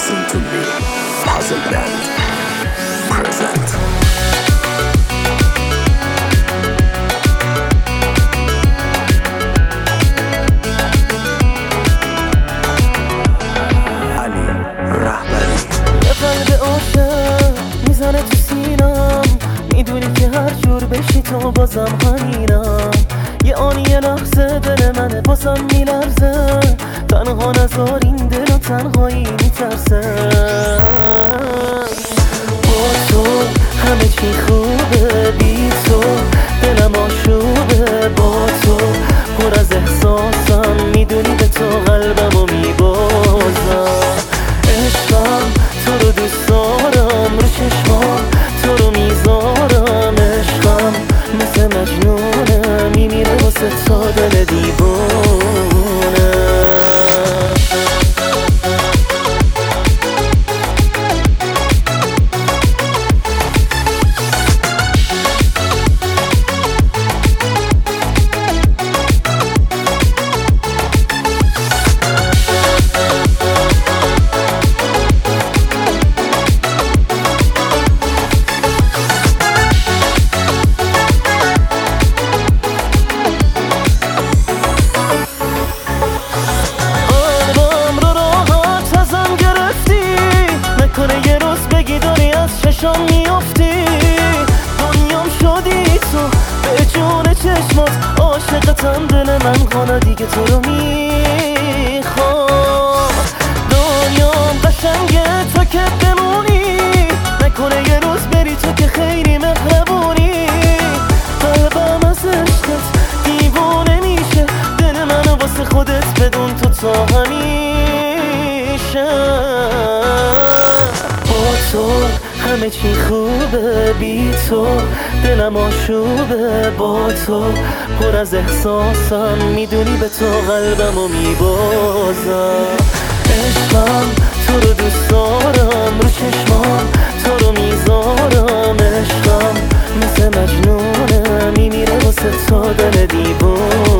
Listen to me, Puzzle Band present. علی رهبری یه قلب عاشق میزنه تو سینم، میدونی که هر جور بشی تو بازم همینم. یه آن یه لحظه دل منه بازم میلرزه، تنها نذار این دل و تنهایی میترسه. با تو همه چی خوبه، بی تو دلم آشوبه. با تو پر از احساسم، میدونی به تو قلبمو میبازم. عشقم تو رو دوست دارم، رو چشمام تو رو میذارم. عشقم مثل مجنونه، میمیره واسه تا دل دیوونه. یه روز بگی داری از چشام میافتی، دنیام شدی تو به جون چشمات. عاشقتم دل من خانه دیگه تو رو میخوام. دنیام قشنگه تو که بمونی، نکنه یه روز بری تو که خیلی مهربونی. قلبم از عشقت دیوونه میشه، دل منو واسه خودت بدون تو تا همیشه. تو همه چی خوبه، بی تو دلم آشوبه. با تو پر از احساسم، میدونی به تو قلبمو میبازم. عشقم تو رو دوست دارم، رو چشمام تو رو میذارم. عشقم مثل مجنونه، میمیره واسه تو دل دیوونه.